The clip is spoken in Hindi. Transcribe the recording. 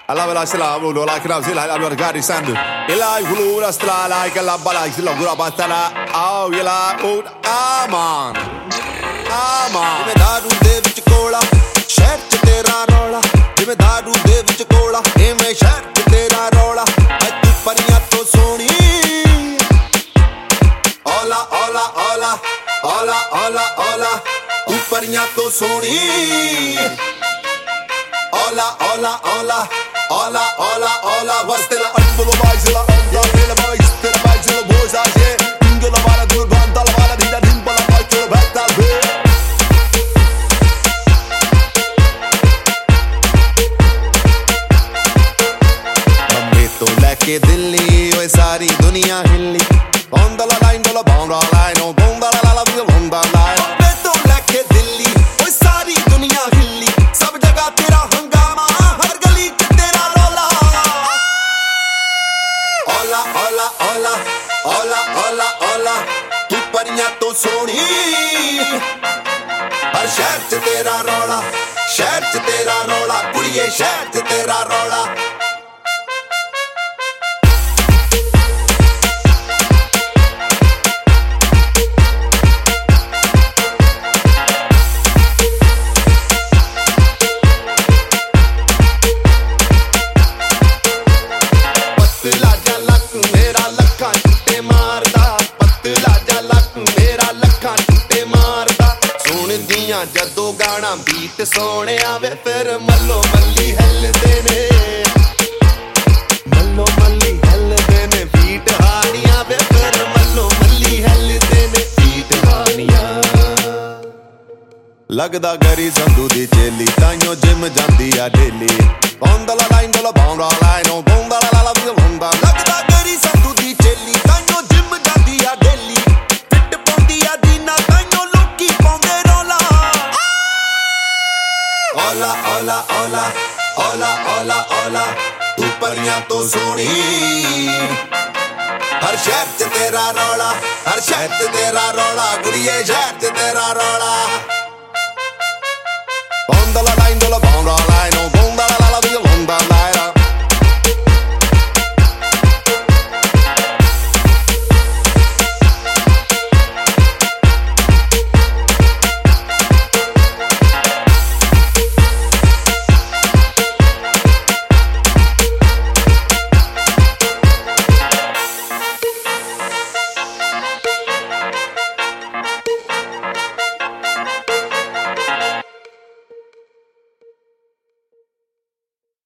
alla vela sila bulu la kram sila la ber gari sandu ila gulu la sila la kala bala sila gura batala aw yela o aman ਜਿਵੇਂ ਦਾਰੂ ਦੇ ਵਿੱਚ ਕੋਲਾ ਸ਼ਹਿਰ ਚ ਤੇਰਾ ਰੌਲਾ ਜਿਵੇਂ ਦਾਰੂ ਦੇ ਵਿੱਚ ਕੋਲਾ ਐਵੇਂ ਸ਼ਹਿਰ ਚ ਤੇਰਾ ਰੌਲਾ ਐ ਤੂੰ ਪਰੀਆਂ ਤੋਂ ਸੋਹਣੀ ਓਲਾ ਓਲਾ ਓਲਾ ਓਲਾ ਓਲਾ ਓਲਾ ਤੂੰ ਪਰੀਆਂ ਤੋਂ ਸੋਹਣੀ Ola Ola Ola Ola Ola Ola ਵਸਤੇਲਾ anbulu baisila onda vela baisila baisila boza je ingela bala dur bandala bala dinda dimbala baitula batal be के दिल्ली ओए सारी दुनिया हिल्ली बोंदला लाइन डोला बोंदा लाइन ओ बोंदा ला ला बोंदा लाइन बे तो लेके दिल्ली ओए सारी दुनिया हिल्ली सब जगह तेरा हंगामा हर गली च तेरा रोला ओला ओला ओला ओला ओला ओला तू परियां तो सोहनी हर शहर च तेरा रोला शहर च तेरा रोला कुड़िए शहर च तेरा रोला जदों गाना बीट सोने आवे फिर मल्लो मल्ली हिलदे ने मल्लो मल्ली हिलदे ने बीट हानी आवे फिर मल्लो मल्ली हिलदे ने बीट हानियां लगदा गरी संधू दी चेली ताइयों जिम जांदी आ डेली बोंदला लाइन डोला बोंदा लाइन ओ बोंदा ला ला बोंदा लगदा गरी संधू दी चेली ताइयों जिम जांदी आ डेली फिट पौंदी आ दीना ताइयों लोकी पौंदे रोला ओला ओला ओला ओला ओला ओला तू परियां तो सोहनी हर शहर च तेरा रौला हर शहर च तेरा रौला गुड़िए शहर च तेरा रौला